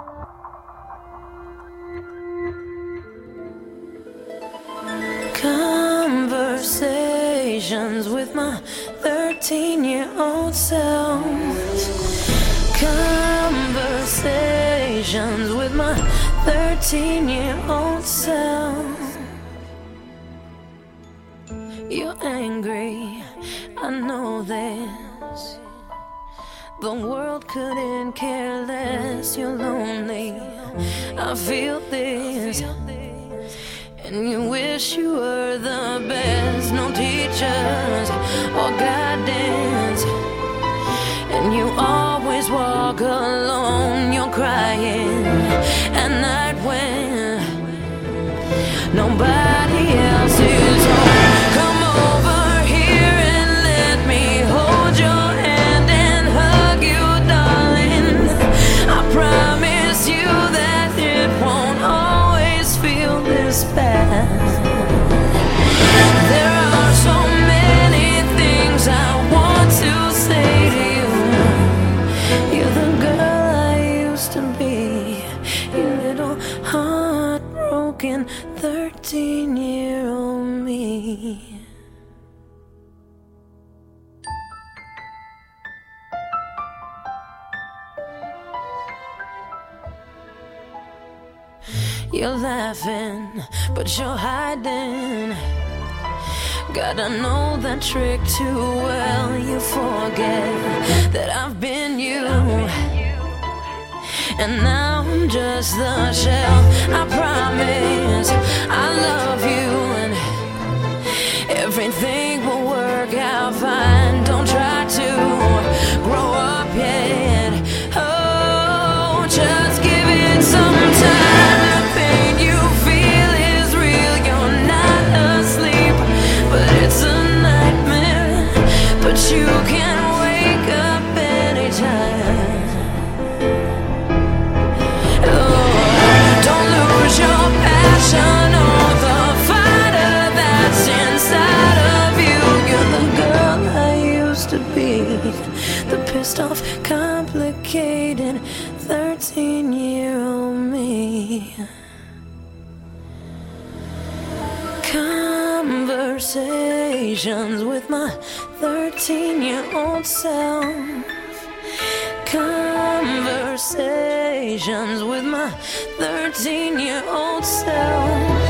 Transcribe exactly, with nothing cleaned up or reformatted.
Conversations with my thirteen-year-old self. Conversations with my thirteen-year-old self. You're angry, I know this. The world couldn't care less. You're lonely, I feel this. And you wish you were the best. No teachers or guidance, and you always walk alone. You're crying at night when nobody else is home. Come over here and let me hold your hand and hug you, darling. I promise you that it won't always feel this bad. There are so many things I want to say to you. You're the girl I used to be. You little heartbroken thirteen-year-old me. You're laughing, but you're hiding. Gotta know that trick too well. You forget that I've been you, and now I'm just the shell. I promise I love you, and everything will work out fine. Don't try to grow up yet. Oh, just give it some time. The pain you feel is real. You're not asleep, but it's a nightmare. But you can wake up anytime. Your passion or the fighter that's inside of you. You're the girl I used to be, the pissed off, complicated thirteen-year-old me. Conversations with my thirteen-year-old self. Conversations with my thirteen-year-old self.